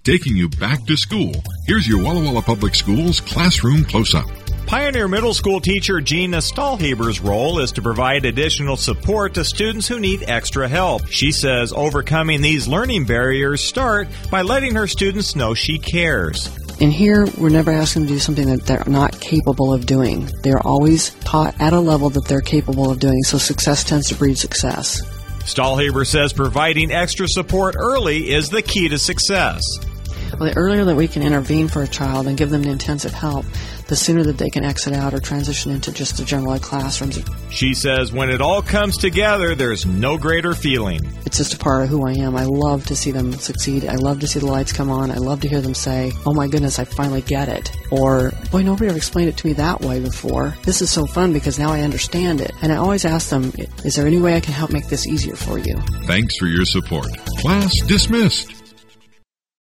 taking you back to school. Here's your Walla Walla Public Schools Classroom Close-Up. Pioneer Middle School teacher Gina Stahlheber's role is to provide additional support to students who need extra help. She says overcoming these learning barriers start by letting her students know she cares. And here, we're never asking them to do something that they're not capable of doing. They're always taught at a level that they're capable of doing, so success tends to breed success. Stahlheber says providing extra support early is the key to success. Well, the earlier that we can intervene for a child and give them the intensive help, the sooner that they can exit out or transition into just the general ed classrooms. She says when it all comes together, there's no greater feeling. It's just a part of who I am. I love to see them succeed. I love to see the lights come on. I love to hear them say, "Oh my goodness, I finally get it." Or, "Boy, nobody ever explained it to me that way before. This is so fun because now I understand it." And I always ask them, "Is there any way I can help make this easier for you?" Thanks for your support. Class dismissed.